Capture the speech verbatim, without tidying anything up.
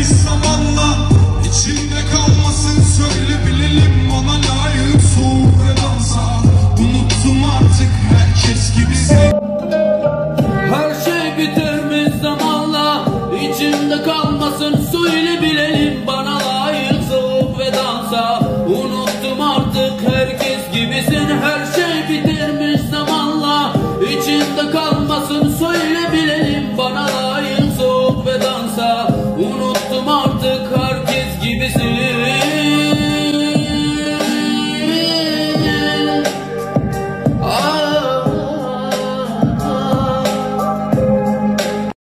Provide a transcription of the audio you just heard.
temiz zamanla, içinde kalmasın söyle bilelim, bana layık soğuk ve dansa. Unuttum artık herkes gibisin. Her şey bitermiş zamanla, içimde kalmasın söyle bilelim, bana layık soğuk ve dansa. Unuttum artık herkes gibisin.